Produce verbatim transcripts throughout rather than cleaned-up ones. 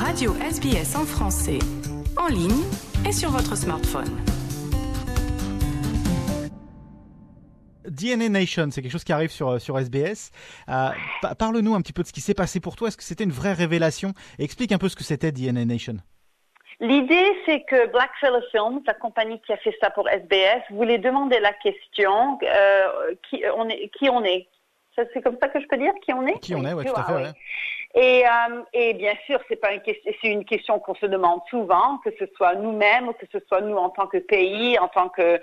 Radio S B S en français, en ligne et sur votre smartphone. D N A Nation, c'est quelque chose qui arrive sur, sur S B S. Euh, parle-nous un petit peu de ce qui s'est passé pour toi. Est-ce que c'était une vraie révélation? Et explique un peu ce que c'était D N A Nation. L'idée, c'est que Blackfellow Films, la compagnie qui a fait ça pour S B S, voulait demander la question euh, qui on est. Qui on est. C'est comme ça que je peux dire qui on est. Qui on est, oui, tout à fait. Ouais. Et, euh, et bien sûr, c'est pas une question, c'est une question qu'on se demande souvent, que ce soit nous-mêmes ou que ce soit nous en tant que pays, en tant que euh,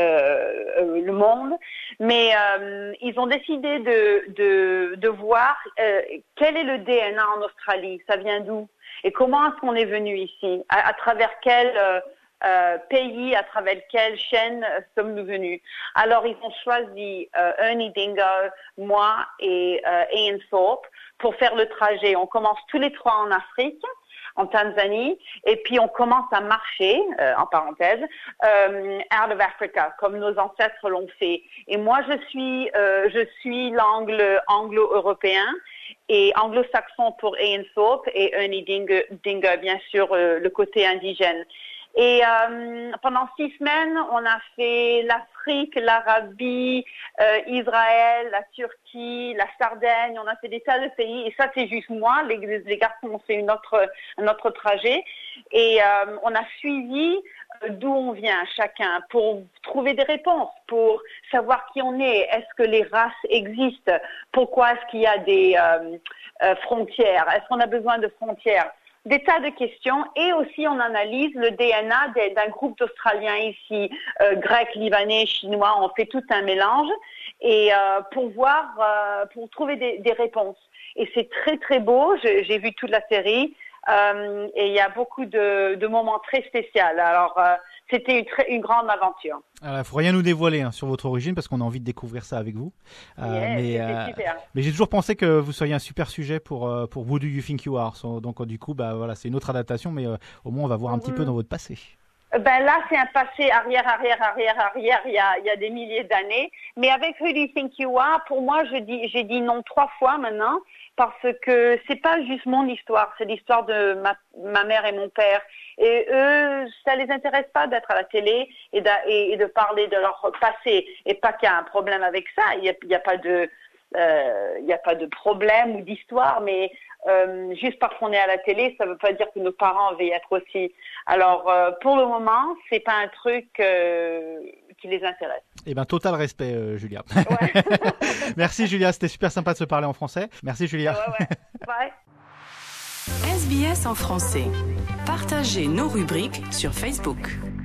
euh, le monde. Mais euh, ils ont décidé de de, de voir euh, quel est le D N A en Australie, ça vient d'où et comment est-ce qu'on est venu ici, à, à travers quel euh, Euh, pays, à travers quelle chaîne euh, sommes-nous venus. Alors, ils ont choisi euh, Ernie Dingo, moi et euh, Ian Thorpe pour faire le trajet. On commence tous les trois en Afrique, en Tanzanie, et puis on commence à marcher, euh, en parenthèse, euh, out of Africa, comme nos ancêtres l'ont fait. Et moi, je suis, euh, je suis l'angle anglo-européen et anglo-saxon pour Ian Thorpe et Ernie Dingo, Dingo bien sûr, euh, le côté indigène. Et euh, pendant six semaines, on a fait l'Afrique, l'Arabie, euh, Israël, la Turquie, la Sardaigne. On a fait des tas de pays. Et ça, c'est juste moi. Les, les garçons ont fait une autre, un autre trajet. Et euh, on a suivi d'où on vient chacun pour trouver des réponses, pour savoir qui on est. Est-ce que les races existent? Pourquoi est-ce qu'il y a des euh, euh, frontières? Est-ce qu'on a besoin de frontières? Des tas de questions, et aussi on analyse le D N A d'un groupe d'Australiens ici, euh, grecs, libanais, chinois, on fait tout un mélange, et euh, pour voir, euh, pour trouver des, des réponses. Et c'est très très beau, j'ai vu toute la série, euh, et il y a beaucoup de, de moments très spéciaux. Alors euh, c'était une, très, une grande aventure. Il ne faut rien nous dévoiler hein, sur votre origine parce qu'on a envie de découvrir ça avec vous. Euh, yeah, mais euh, mais j'ai toujours pensé que vous seriez un super sujet pour euh, pour Who Do You Think You Are. So, donc du coup, bah voilà, c'est une autre adaptation, mais euh, au moins on va voir un mm-hmm. petit peu dans votre passé. Ben là, c'est un passé arrière, arrière, arrière, arrière. Il y a, il y a des milliers d'années. Mais avec Who Do You Think You Are, pour moi, je dis, j'ai dit non trois fois maintenant parce que c'est pas juste mon histoire, c'est l'histoire de ma, ma mère et mon père. Et eux, ça les intéresse pas d'être à la télé et de, et, et de parler de leur passé. Et pas qu'il y a un problème avec ça. Il y a, il y a pas de, euh, il y a pas de problème ou d'histoire, mais Euh, juste parce qu'on est à la télé, ça ne veut pas dire que nos parents veulent y être aussi. Alors, euh, pour le moment, c'est pas un truc euh, qui les intéresse. Eh ben, total respect, euh, Julia. Ouais. Merci, Julia. C'était super sympa de se parler en français. Merci, Julia. Ouais, ouais. Bye. S B S en français. Partagez nos rubriques sur Facebook.